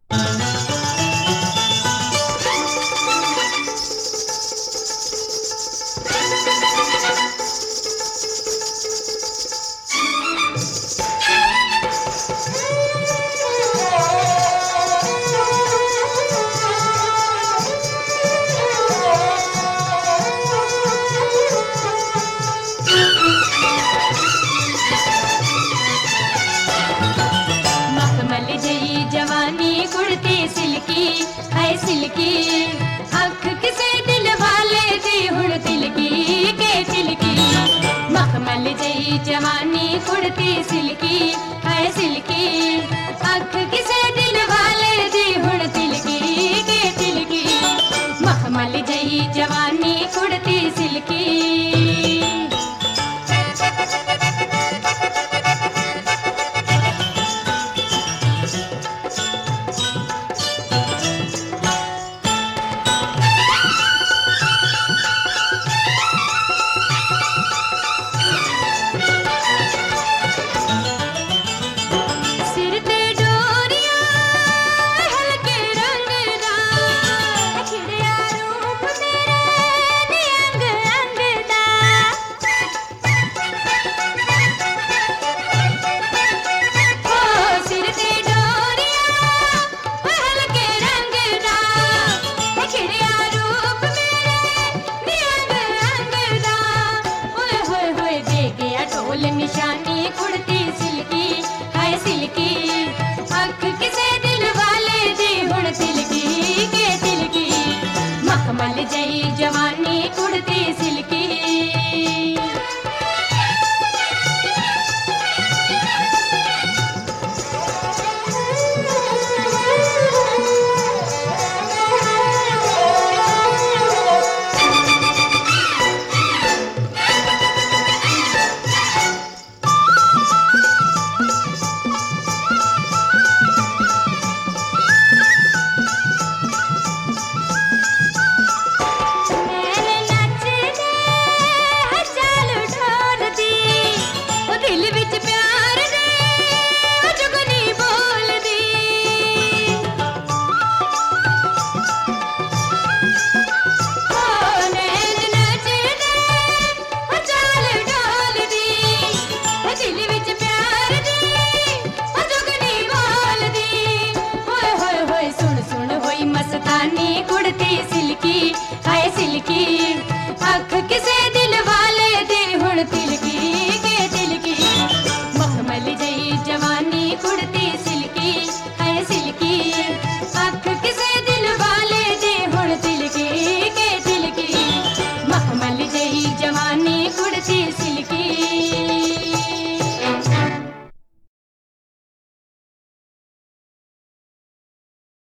Silkie अख किसे दिल वाले दी हुण तिलकी के तिलकी मखमल जई जवानी कुड़ती सिल्की है सिल्की अख किसे दिल वाले दी हुण तिलकी के तिलकी मखमल जई जवानी कुड़ती सिल्की। निशानी कुड़ती सिल्की है सिल्की अख किसे दिल वाले दी हुण तिलकी के तिलकी मखमल जई जवानी कुड़ती सिल्की। कुड़ती सिल्की है सिल्की अख किसे दिल वाले दे हुण तिलकी के तिलकी मखमल जई जवानी कुड़ती सिल्की है सिल्की अख किसे दिल वाले दे हुण तिलकी के तिलकी मखमल जई जवानी कुड़ती सिल्की।